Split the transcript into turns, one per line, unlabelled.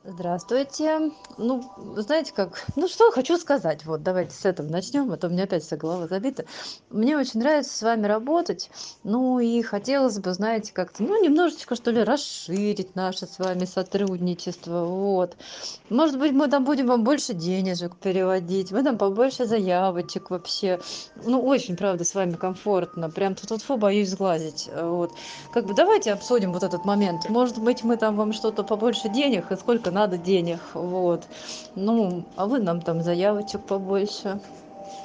Здравствуйте. Ну, знаете как, ну что хочу сказать, вот давайте с этого начнем, а то у меня опять вся голова забита. Мне очень нравится с вами работать, ну и хотелось бы, знаете, как-то, ну, немножечко, что ли, расширить наше с вами сотрудничество, вот. Может быть, мы там будем вам больше денежек переводить, мы там побольше заявочек вообще. Ну, очень, правда, с вами комфортно, прям тут фу боюсь сглазить, вот. Как бы давайте обсудим вот этот момент. Может быть, мы там вам что-то побольше денег и сколько надо денег, вот. Ну, а вы нам там заявочек побольше.